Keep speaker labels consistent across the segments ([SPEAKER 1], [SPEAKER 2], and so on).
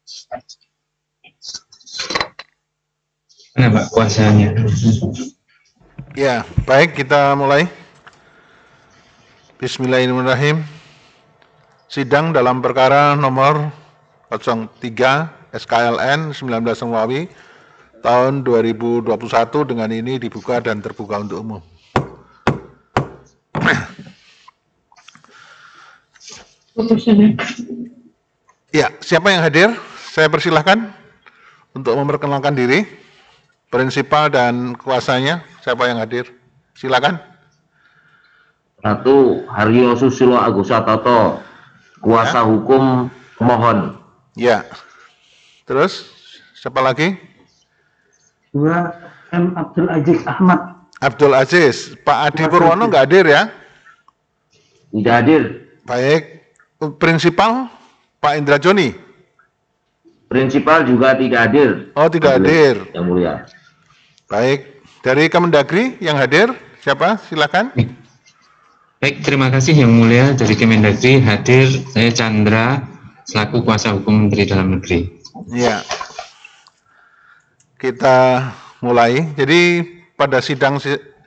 [SPEAKER 1] Mana Pak kuasanya?
[SPEAKER 2] Ya, baik, kita mulai. Bismillahirrahmanirrahim. Sidang dalam perkara nomor 03 SKLN 19 Romawi tahun 2021 dengan ini dibuka dan terbuka untuk umum. Ya, siapa yang hadir? Saya persilahkan untuk memperkenalkan diri, prinsipal dan kuasanya. Siapa yang hadir? Silakan.
[SPEAKER 3] 1. Haryo Susilo Agus Satoto, kuasa hukum pemohon.
[SPEAKER 2] Ya. Terus siapa lagi?
[SPEAKER 4] 2. M. Abdul Aziz Ahmad.
[SPEAKER 2] Abdul Aziz. Pak Adi Purwono nggak hadir ya?
[SPEAKER 3] Tidak hadir.
[SPEAKER 2] Baik. Prinsipal Pak Indra Joni.
[SPEAKER 3] Prinsipal juga tidak hadir.
[SPEAKER 2] Oh, tidak hadir.
[SPEAKER 3] Yang mulia.
[SPEAKER 2] Baik. Dari Kemendagri yang hadir siapa? Silakan.
[SPEAKER 1] Baik, terima kasih Yang Mulia. Dari Kemendagri hadir saya Chandra selaku kuasa hukum Menteri Dalam Negeri.
[SPEAKER 2] Ya. Kita mulai. Jadi pada sidang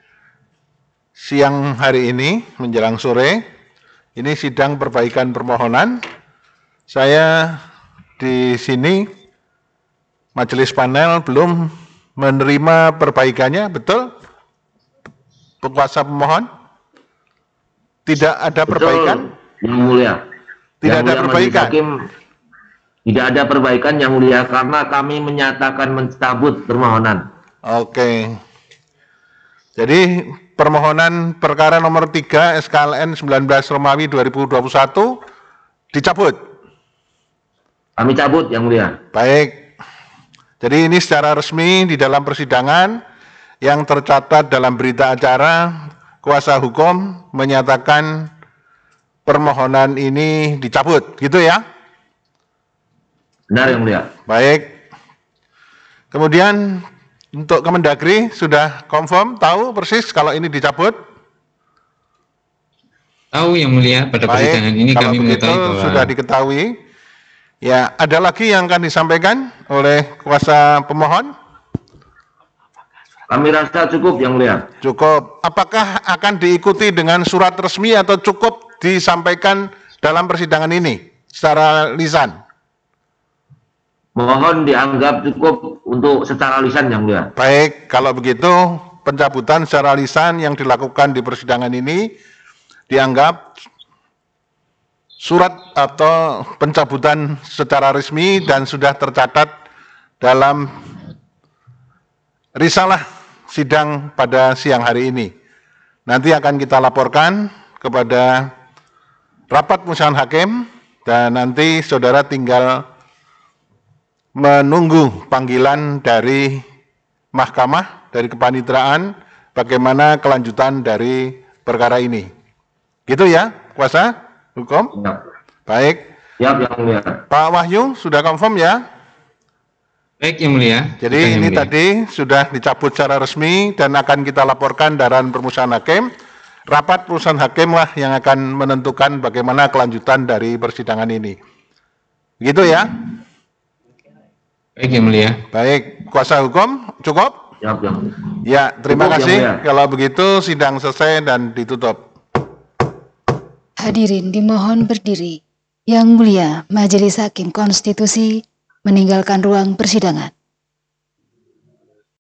[SPEAKER 2] siang hari ini menjelang sore, ini sidang perbaikan permohonan. Saya di sini majelis panel belum menerima perbaikannya, betul? Kuasa pemohon? Tidak ada perbaikan?
[SPEAKER 3] Yang mulia.
[SPEAKER 2] Tidak
[SPEAKER 3] yang
[SPEAKER 2] ada
[SPEAKER 3] mulia
[SPEAKER 2] perbaikan?
[SPEAKER 3] Hakim, tidak ada perbaikan Yang Mulia karena kami menyatakan mencabut permohonan.
[SPEAKER 2] Oke. Jadi permohonan perkara nomor 3 SKLN 19 Romawi 2021 dicabut.
[SPEAKER 3] Kami cabut Yang Mulia.
[SPEAKER 2] Baik. Jadi ini secara resmi di dalam persidangan yang tercatat dalam berita acara kuasa hukum menyatakan permohonan ini dicabut, gitu ya?
[SPEAKER 3] Benar Yang Mulia.
[SPEAKER 2] Baik. Kemudian untuk Kemendagri sudah confirm, tahu persis kalau ini dicabut?
[SPEAKER 1] Tahu Yang Mulia, pada persidangan ini
[SPEAKER 2] kalau
[SPEAKER 1] kami
[SPEAKER 2] begitu
[SPEAKER 1] mengetahui bahwa
[SPEAKER 2] sudah diketahui. Ya, ada lagi yang akan disampaikan oleh kuasa pemohon?
[SPEAKER 3] Kami rasa cukup Yang Mulia.
[SPEAKER 2] Cukup. Apakah akan diikuti dengan surat resmi atau cukup disampaikan dalam persidangan ini secara lisan?
[SPEAKER 3] Mohon dianggap cukup untuk secara lisan Yang Mulia.
[SPEAKER 2] Baik, kalau begitu pencabutan secara lisan yang dilakukan di persidangan ini dianggap surat atau pencabutan secara resmi dan sudah tercatat dalam risalah sidang pada siang hari ini. Nanti akan kita laporkan kepada rapat musyawarah hakim dan nanti saudara tinggal menunggu panggilan dari mahkamah, dari kepanitraan, bagaimana kelanjutan dari perkara ini. Gitu ya, kuasa hukum?
[SPEAKER 3] Ya.
[SPEAKER 2] Baik.
[SPEAKER 3] Siap Yang Mulia.
[SPEAKER 2] Pak Wahyu sudah confirm ya?
[SPEAKER 1] baik Yang Mulia.
[SPEAKER 2] Jadi
[SPEAKER 1] Yang
[SPEAKER 2] ini
[SPEAKER 1] Mulia.
[SPEAKER 2] tadi sudah dicabut secara resmi dan akan kita laporkan dalam permusyawaratan hakim. Rapat permusyawaratan hakim lah yang akan menentukan bagaimana kelanjutan dari persidangan ini. Begitu ya?
[SPEAKER 1] Baik Yang Mulia.
[SPEAKER 2] Baik, kuasa hukum cukup?
[SPEAKER 3] Siap Yang Mulia.
[SPEAKER 2] Ya, terima
[SPEAKER 3] Cukup,
[SPEAKER 2] kasih.
[SPEAKER 3] Yang Mulia.
[SPEAKER 2] Kalau begitu sidang selesai dan ditutup.
[SPEAKER 5] Hadirin dimohon berdiri. Yang Mulia, Majelis Hakim Konstitusi meninggalkan ruang persidangan.